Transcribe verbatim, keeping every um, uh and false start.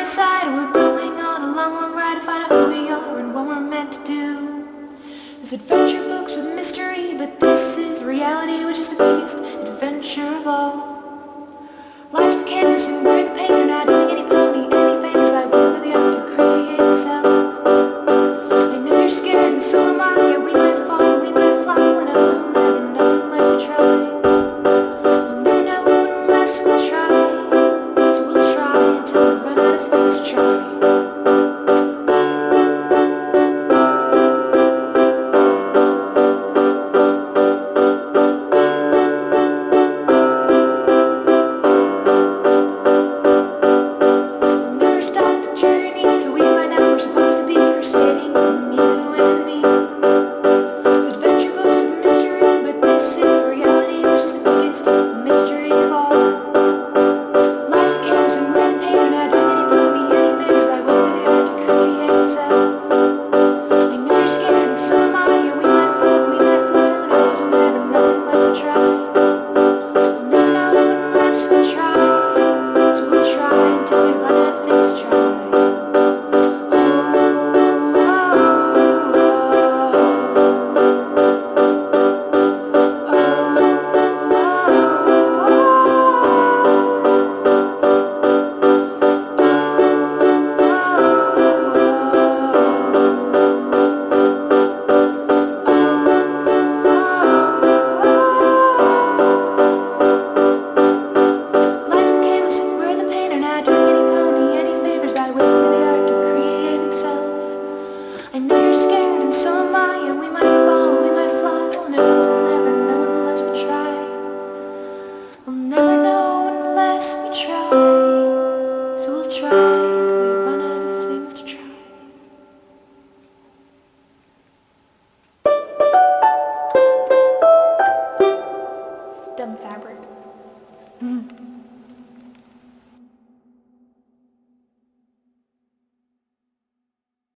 inside. We're going on a long, long ride to find out who we are and what we're meant to do. There's adventure books with mystery, but this is reality, which is the biggest adventure of all. Life's the canvas and we're the painter, not doing any pony, any favors by waiting for the art to create itself. I know you're scared and so am I. Yeah, we might fall, we might fly. Who knows? We'll never know unless we try. We'll never know unless we try. So we'll try until we run out of things to try. I know you're scared and so am I. Yeah, we might fall, we might fly. Who knows? We'll never know unless we try. We'll never know unless we try. So we'll try till we run out of things to try. Dumb fabric. Mm.